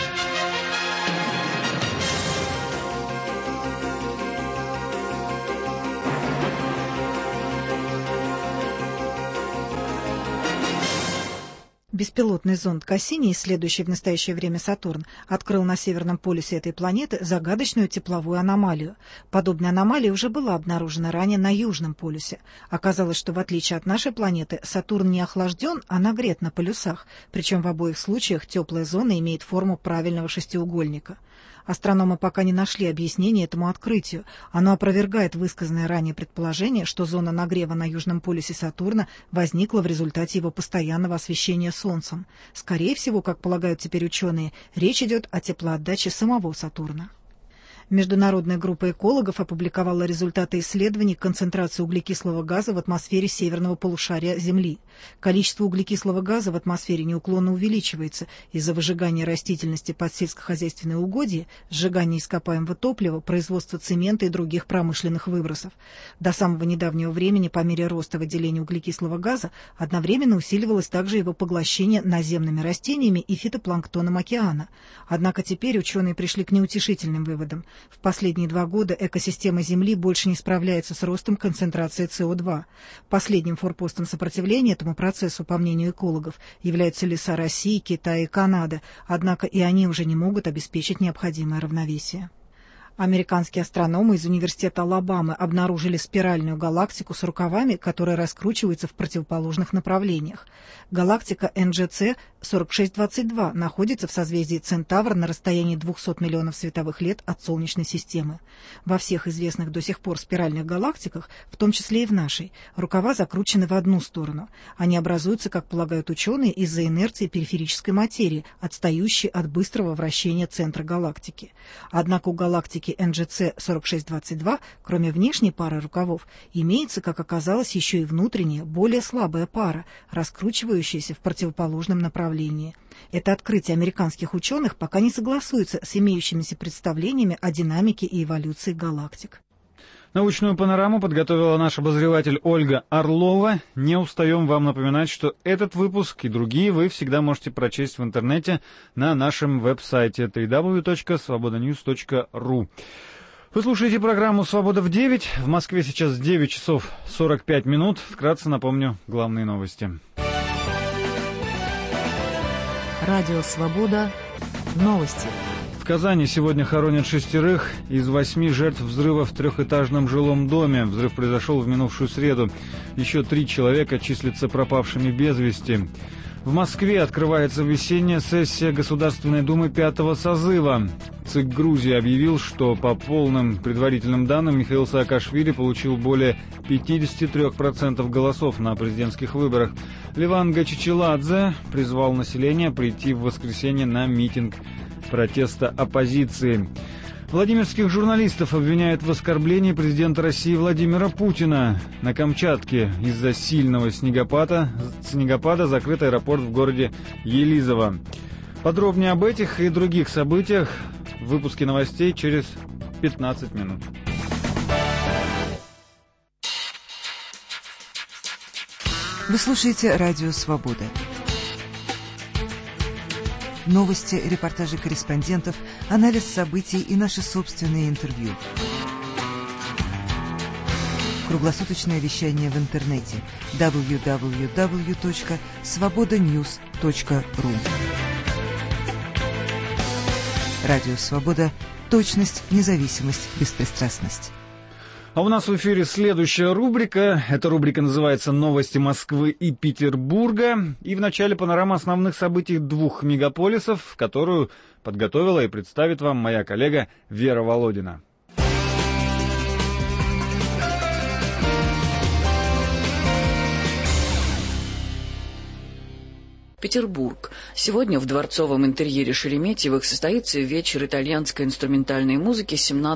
Беспилотный зонд Кассини, исследующий в настоящее время Сатурн, открыл на северном полюсе этой планеты загадочную тепловую аномалию. Подобная аномалия уже была обнаружена ранее на Южном полюсе. Оказалось, что в отличие от нашей планеты, Сатурн не охлажден, а нагрет на полюсах, причем в обоих случаях теплая зона имеет форму правильного шестиугольника. Астрономы пока не нашли объяснения этому открытию. Оно опровергает высказанное ранее предположение, что зона нагрева на Южном полюсе Сатурна возникла в результате его постоянного освещения Солнцем. Скорее всего, как полагают теперь ученые, речь идет о теплоотдаче самого Сатурна. Международная группа экологов опубликовала результаты исследований концентрации углекислого газа в атмосфере северного полушария Земли. Количество углекислого газа в атмосфере неуклонно увеличивается из-за выжигания растительности под сельскохозяйственные угодья, сжигания ископаемого топлива, производства цемента и других промышленных выбросов. До самого недавнего времени по мере роста выделения углекислого газа одновременно усиливалось также его поглощение наземными растениями и фитопланктоном океана. Однако теперь ученые пришли к неутешительным выводам. В последние 2 года экосистема Земли больше не справляется с ростом концентрации СО2. Последним форпостом сопротивления этому процессу, по мнению экологов, являются леса России, Китая и Канады, однако и они уже не могут обеспечить необходимое равновесие. Американские астрономы из Университета Алабамы обнаружили спиральную галактику с рукавами, которые раскручиваются в противоположных направлениях. Галактика NGC 4622 находится в созвездии Центавр на расстоянии 200 миллионов световых лет от Солнечной системы. Во всех известных до сих пор спиральных галактиках, в том числе и в нашей, рукава закручены в одну сторону. Они образуются, как полагают ученые, из-за инерции периферической материи, отстающей от быстрого вращения центра галактики. Однако у галактики NGC 4622, кроме внешней пары рукавов, имеется, как оказалось, еще и внутренняя, более слабая пара, раскручивающаяся в противоположном направлении. Это открытие американских ученых пока не согласуется с имеющимися представлениями о динамике и эволюции галактик. Научную панораму подготовила наш обозреватель Ольга Орлова. Не устаем вам напоминать, что этот выпуск и другие вы всегда можете прочесть в интернете на нашем веб-сайте www.svobodanews.ru. Вы слушаете программу «Свобода в 9». В Москве сейчас 9 часов 45 минут. Вкратце напомню главные новости. Радио «Свобода». Новости. В Казани сегодня хоронят 6 из 8 жертв взрыва в трехэтажном жилом доме. Взрыв произошел в минувшую среду. Еще 3 человека числятся пропавшими без вести. В Москве открывается весенняя сессия Государственной Думы 5-го созыва. ЦИК Грузии объявил, что по полным предварительным данным Михаил Саакашвили получил более 53% голосов на президентских выборах. Леван Гачичеладзе призвал население прийти в воскресенье на митинг протеста оппозиции. Владимирских журналистов обвиняют в оскорблении президента России Владимира Путина. На Камчатке из-за сильного снегопада закрыт аэропорт в городе Елизово. Подробнее об этих и других событиях в выпуске новостей через 15 минут. Вы слушаете «Радио Свобода». Новости, репортажи корреспондентов, анализ событий и наши собственные интервью. Круглосуточное вещание в интернете www.svobodanews.ru. Радио «Свобода». Точность, независимость, беспристрастность. А у нас в эфире следующая рубрика. Эта рубрика называется «Новости Москвы и Петербурга». И в начале панорама основных событий 2 мегаполисов, которую подготовила и представит вам моя коллега Вера Володина. Петербург. Сегодня в дворцовом интерьере Шереметьевых состоится вечер итальянской инструментальной музыки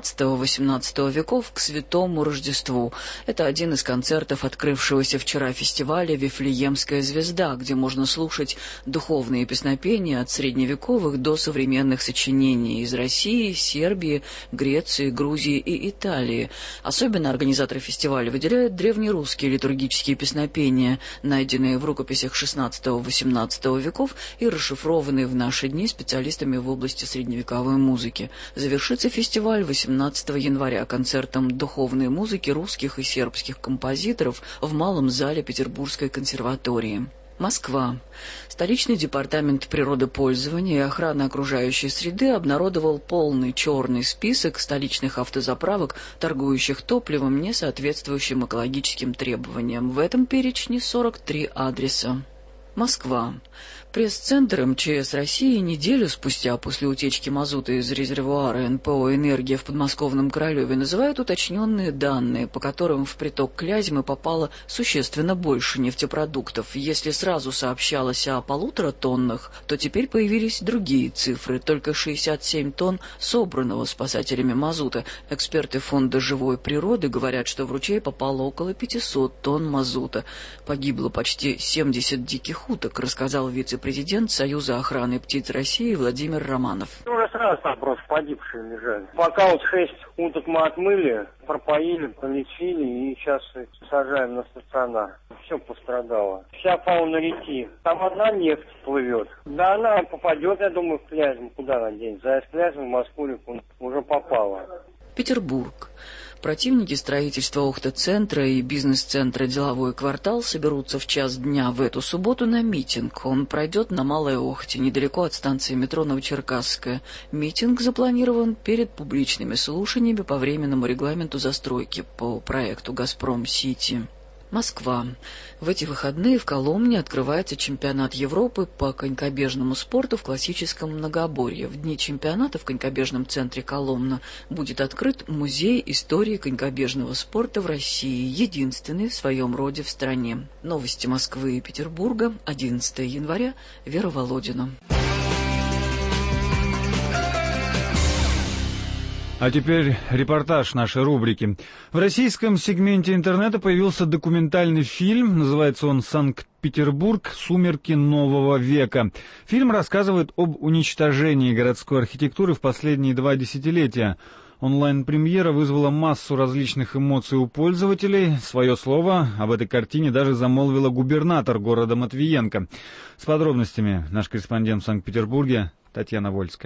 17-18 веков к Святому Рождеству. Это один из концертов открывшегося вчера фестиваля «Вифлеемская звезда», где можно слушать духовные песнопения от средневековых до современных сочинений из России, Сербии, Греции, Грузии и Италии. Особенно организаторы фестиваля выделяют древнерусские литургические песнопения, найденные в рукописях 16-18 веков и расшифрованные в наши дни специалистами в области средневековой музыки. Завершится фестиваль 18 января концертом духовной музыки русских и сербских композиторов в Малом зале Петербургской консерватории. Москва. Столичный департамент природопользования и охраны окружающей среды обнародовал полный черный список столичных автозаправок, торгующих топливом, не соответствующим экологическим требованиям. В этом перечне 43 адреса. Москва. Пресс-центр МЧС России неделю спустя после утечки мазута из резервуара НПО «Энергия» в подмосковном Королеве называют уточненные данные, по которым в приток Клязьмы попало существенно больше нефтепродуктов. Если сразу сообщалось о 1,5 тоннах, то теперь появились другие цифры. Только 67 тонн собранного спасателями мазута. Эксперты Фонда живой природы говорят, что в ручей попало около 500 тонн мазута. Погибло почти 70 диких уток, рассказал вице-президент Союза охраны птиц России Владимир Романов. Уже сразу там просто погибшие лежали. Пока вот 6 уток мы отмыли, пропоили, полечили и сейчас сажаем на стационар. Все пострадало. Вся фауна реки. Там одна нефть плывет. Да она попадет, я думаю, в Клязьму. Куда она денется? За Клязьму, в Москву уже попала. Петербург. Противники строительства Охта-центра и бизнес-центра «Деловой квартал» соберутся в час дня в эту субботу на митинг. Он пройдет на Малой Охте, недалеко от станции метро Новочеркасская. Митинг запланирован перед публичными слушаниями по временному регламенту застройки по проекту «Газпром-Сити». Москва. В эти выходные в Коломне открывается чемпионат Европы по конькобежному спорту в классическом многоборье. В дни чемпионата в конькобежном центре Коломна будет открыт музей истории конькобежного спорта в России, единственный в своем роде в стране. Новости Москвы и Петербурга, 11 января, Вера Володина. А теперь репортаж нашей рубрики. В российском сегменте интернета появился документальный фильм, называется он «Санкт-Петербург. Сумерки нового века». Фильм рассказывает об уничтожении городской архитектуры в последние 2 десятилетия. Онлайн-премьера вызвала массу различных эмоций у пользователей. Свое слово об этой картине даже замолвила губернатор города Матвиенко. С подробностями наш корреспондент в Санкт-Петербурге Татьяна Вольская.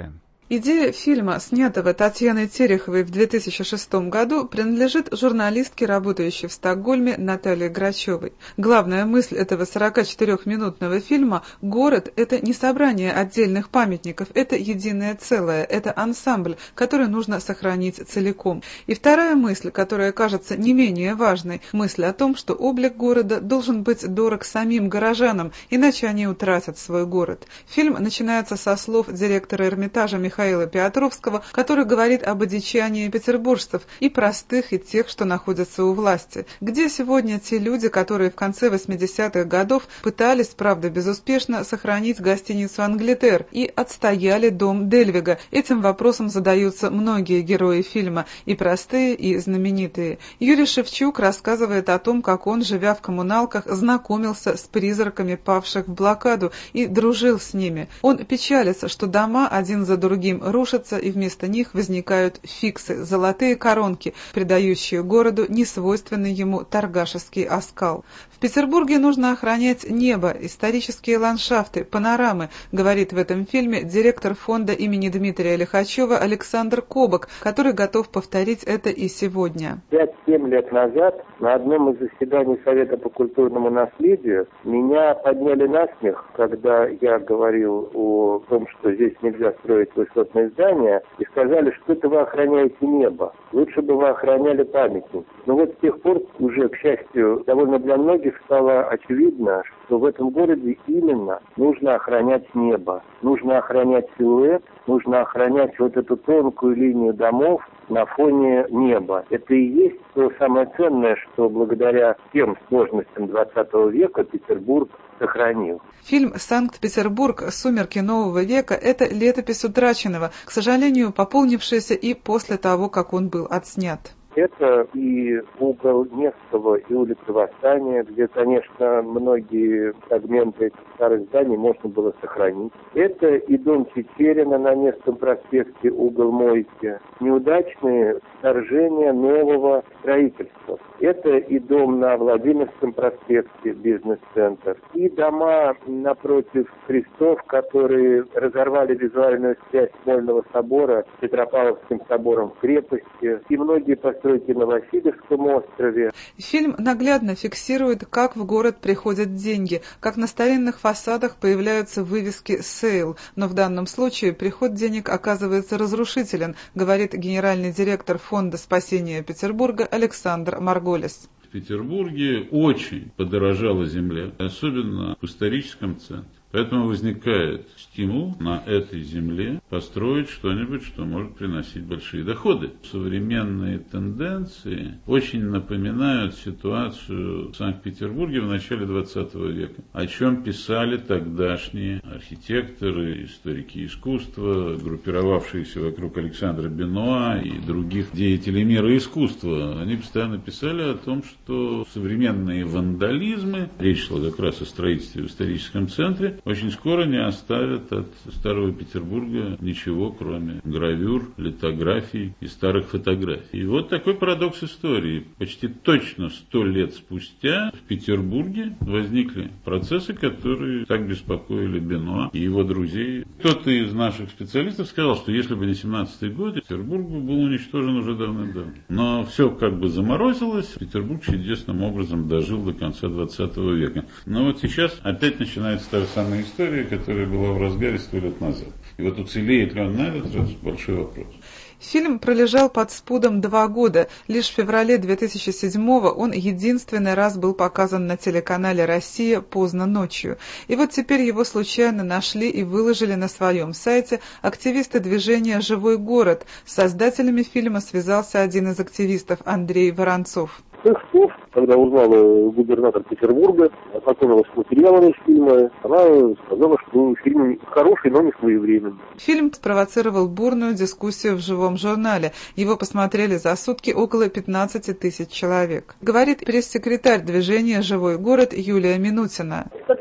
Идея фильма, снятого Татьяной Тереховой в 2006 году, принадлежит журналистке, работающей в Стокгольме, Наталье Грачевой. Главная мысль этого 44-минутного фильма – город – это не собрание отдельных памятников, это единое целое, это ансамбль, который нужно сохранить целиком. И вторая мысль, которая кажется не менее важной – мысль о том, что облик города должен быть дорог самим горожанам, иначе они утратят свой город. Фильм начинается со слов директора Эрмитажа Михаила Петровского, который говорит об одичании петербуржцев, и простых, и тех, что находятся у власти. Где сегодня те люди, которые в конце 80-х годов пытались, правда безуспешно, сохранить гостиницу «Англитер» и отстояли дом Дельвига? Этим вопросом задаются многие герои фильма, и простые, и знаменитые. Юрий Шевчук рассказывает о том, как он, живя в коммуналках, знакомился с призраками павших в блокаду и дружил с ними. Он печалится, что дома один за другим рушатся, и вместо них возникают фиксы, золотые коронки, придающие городу несвойственный ему торгашеский оскал. В Петербурге нужно охранять небо, исторические ландшафты, панорамы, говорит в этом фильме директор фонда имени Дмитрия Лихачева Александр Кобок, который готов повторить это и сегодня. 5-7 лет назад на одном из заседаний Совета по культурному наследию меня подняли на смех, когда я говорил о том, что здесь нельзя строить высотные здания, и сказали, что это вы охраняете небо. Лучше бы вы охраняли памятник. Но вот с тех пор уже, к счастью, довольно для многих стало очевидно, что в этом городе именно нужно охранять небо, нужно охранять силуэт, нужно охранять вот эту тонкую линию домов на фоне неба. Это и есть то самое ценное, что благодаря тем сложностям 20 века Петербург сохранил. Фильм «Санкт-Петербург. Сумерки нового века» – это летопись утраченного, к сожалению, пополнившаяся и после того, как он был отснят. Это и угол Невского, и улица Восстания, где, конечно, многие фрагменты этих старых зданий можно было сохранить. Это и дом Чичерина на Невском проспекте, угол Мойки. Неудачные вторжения нового строительства. Это и дом на Владимирском проспекте, бизнес-центр. И дома напротив крестов, которые разорвали визуальную связь Смольного собора с Петропавловским собором в крепости. И многие постройки на Васильевском острове. Фильм наглядно фиксирует, как в город приходят деньги, как на старинных фасадах появляются вывески «Сейл», но в данном случае приход денег оказывается разрушителен, говорит генеральный директор Фонда спасения Петербурга Александр Марголис. В Петербурге очень подорожала земля, особенно в историческом центре. Поэтому возникает стимул на этой земле построить что-нибудь, что может приносить большие доходы. Современные тенденции очень напоминают ситуацию в Санкт-Петербурге в начале 20 века, о чем писали тогдашние архитекторы, историки искусства, группировавшиеся вокруг Александра Бенуа и других деятелей мира искусства. Они постоянно писали о том, что современные вандализмы, речь шла как раз о строительстве в историческом центре, очень скоро не оставят от Старого Петербурга ничего, кроме гравюр, литографий и старых фотографий. И вот такой парадокс истории. Почти точно 100 лет спустя в Петербурге возникли процессы, которые так беспокоили Бенуа и его друзей. Кто-то из наших специалистов сказал, что если бы не 17-й год, Петербург был уничтожен уже давным-давно. Но все как бы заморозилось, Петербург чудесным образом дожил до конца 20 века. Но вот сейчас опять начинается та же самая история, которая была в разгаре 100 лет назад. И вот уцелеет ли он на этот раз, большой вопрос. Фильм пролежал под спудом 2 года. Лишь в феврале 2007-го он единственный раз был показан на телеканале «Россия» поздно ночью. И вот теперь его случайно нашли и выложили на своем сайте активисты движения «Живой город». С создателями фильма связался один из активистов Андрей Воронцов. Когда узнала губернатор Петербурга, ознакомилась с материалами фильма, она сказала, что фильм хороший, но не своевременный. Фильм спровоцировал бурную дискуссию в живом журнале. Его посмотрели за сутки около 15 тысяч человек. Говорит пресс-секретарь движения «Живой город» Юлия Минутина. Кто-то пишет,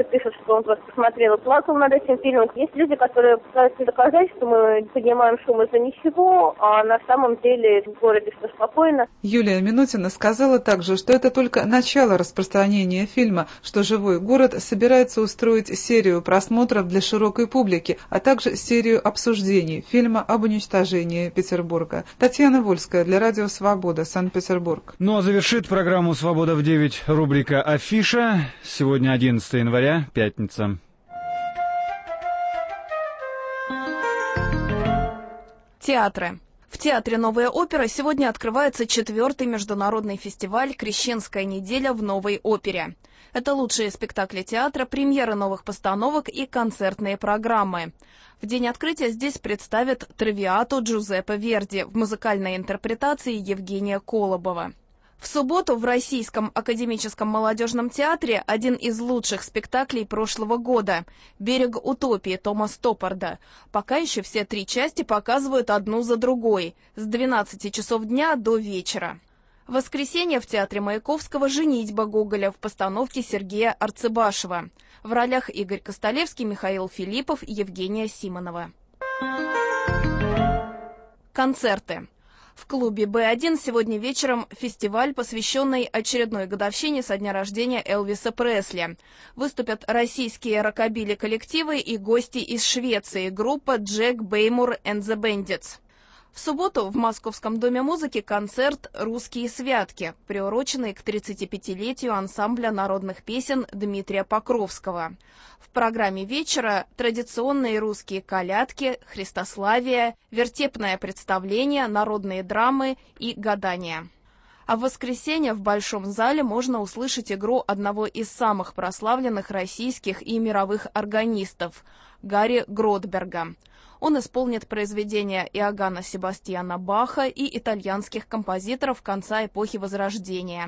что он просто посмотрел и плакал над этим фильмом. Есть люди, которые пытаются доказать, что мы поднимаем шум из-за ничего, а на самом деле в городе все спокойно. Юлия Минутина сказала также, что это только начало распространения фильма, что «Живой город» собирается устроить серию просмотров для широкой публики, а также серию обсуждений фильма об уничтожении Петербурга. Татьяна Вольская для Радио Свобода, Санкт-Петербург. Ну а завершит программу «Свобода в 9» рубрика «Афиша». Сегодня 11 января, пятница. Театры. В Театре «Новая опера» сегодня открывается 4-й международный фестиваль «Крещенская неделя в новой опере». Это лучшие спектакли театра, премьеры новых постановок и концертные программы. В день открытия здесь представят «Травиату» Джузеппе Верди в музыкальной интерпретации Евгения Колобова. В субботу в Российском академическом молодежном театре один из лучших спектаклей прошлого года «Берег утопии» Тома Стоппарда. Пока еще все 3 части показывают одну за другой, с 12 часов дня до вечера. В воскресенье в Театре Маяковского «Женитьба» Гоголя в постановке Сергея Арцебашева. В ролях Игорь Костолевский, Михаил Филиппов и Евгения Симонова. Концерты. В клубе «Б1» сегодня вечером фестиваль, посвященный очередной годовщине со дня рождения Элвиса Пресли. Выступят российские рокобили-коллективы и гости из Швеции, группа «Джек Беймур and the Bandits». В субботу в Московском доме музыки концерт «Русские святки», приуроченный к 35-летию ансамбля народных песен Дмитрия Покровского. В программе вечера традиционные русские колядки, христославие, вертепное представление, народные драмы и гадания. А в воскресенье в Большом зале можно услышать игру одного из самых прославленных российских и мировых органистов – Гарри Гротберга. Он исполнит произведения Иоганна Себастьяна Баха и итальянских композиторов конца эпохи Возрождения.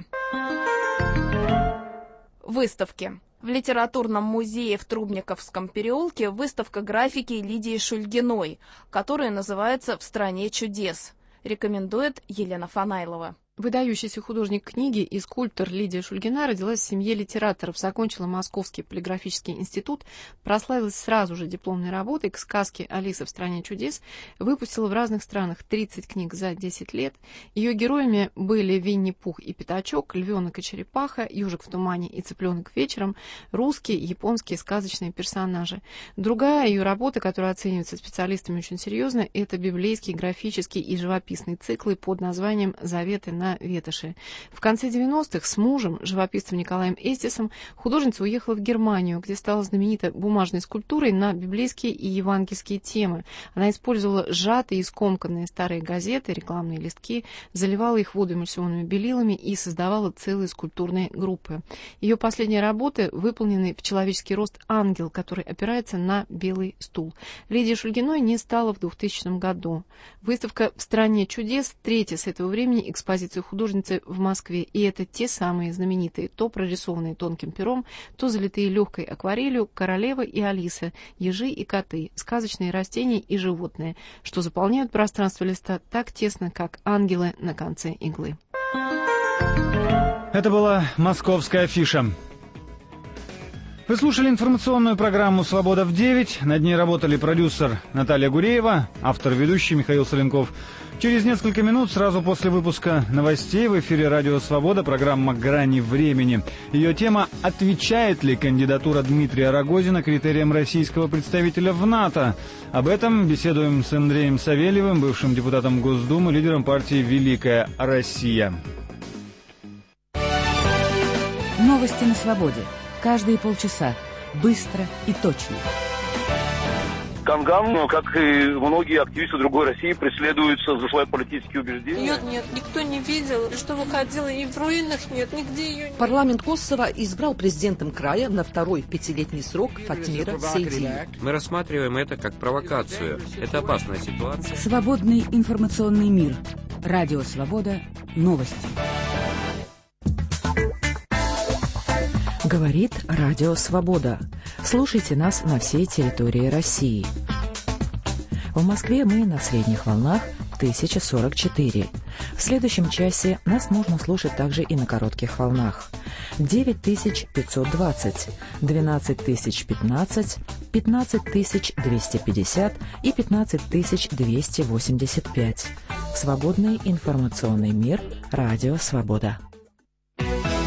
Выставки. В литературном музее в Трубниковском переулке выставка графики Лидии Шульгиной, которая называется «В стране чудес». Рекомендует Елена Фанайлова. Выдающийся художник книги и скульптор Лидия Шульгина родилась в семье литераторов, закончила Московский полиграфический институт, прославилась сразу же дипломной работой к сказке «Алиса в стране чудес», выпустила в разных странах 30 книг за 10 лет. Ее героями были Винни-Пух и Пятачок, Львенок и Черепаха, Ежик в тумане и Цыпленок вечером, русские, японские сказочные персонажи. Другая ее работа, которая оценивается специалистами очень серьезно, это библейские, графические и живописные циклы под названием «Заветы на ветоши». В конце 90-х с мужем, живописцем Николаем Эстисом, художница уехала в Германию, где стала знаменита бумажной скульптурой на библейские и евангельские темы. Она использовала сжатые и скомканные старые газеты, рекламные листки, заливала их водоэмульсионными белилами и создавала целые скульптурные группы. Ее последняя работа — выполненный в человеческий рост ангел, который опирается на белый стул. Лидия Шульгиной не стала в 2000 году. Выставка «В стране чудес» — третья с этого времени экспозиция художницы в Москве, и это те самые знаменитые, то прорисованные тонким пером, то залитые легкой акварелью «Королева и Алиса», «Ежи и коты», сказочные растения и животные, что заполняют пространство листа так тесно, как ангелы на конце иглы. Это была «Московская афиша». Вы слушали информационную программу «Свобода в 9». Над ней работали продюсер Наталья Гуреева, автор-ведущий Михаил Соленков. Через несколько минут, сразу после выпуска новостей, в эфире «Радио Свобода» программа «Грани времени». Ее тема «Отвечает ли кандидатура Дмитрия Рогозина критериям российского представителя в НАТО?». Об этом беседуем с Андреем Савельевым, бывшим депутатом Госдумы, лидером партии «Великая Россия». Новости на свободе. Каждые полчаса. Быстро и точно. Канган, как и многие активисты другой России, преследуются за свои политические убеждения. Нет, никто не видел, что выходило, и в руинах нет, нигде ее нет. Парламент Косово избрал президентом края на второй 5-летний срок Фатмира Сейдиева. Мы рассматриваем это как провокацию. Это опасная ситуация. Свободный информационный мир. Радио Свобода. Новости. Говорит Радио Свобода. Слушайте нас на всей территории России. В Москве мы на средних волнах 1044. В следующем часе нас можно слушать также и на коротких волнах. 9520, 12015, 15250 и 15285. Свободный информационный мир. Радио Свобода.